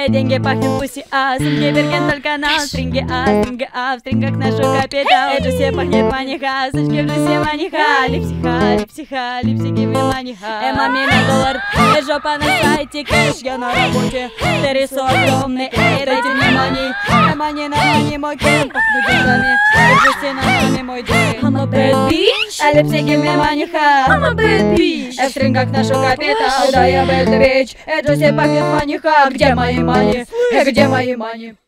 деньги пахнет пуси, а сумки Берген только на стринге, в стрингах нашу капитал. Это все пахнет маниха, сучки в джусе маниха, липсиха, липсики в маниха. Маме на доллар, жопа на сайте, кэш, я на работе. Ты рису огромный, дайте мне мани, на мани мой кен, пахну деньгами, держите на маме мой день. I'm a bad bitch, а липсики в маниха, I'm a bad bitch. В стрингах нашу капитал, да я bad bitch, это все пахнет маниха. Где мои мани? Где мои мани?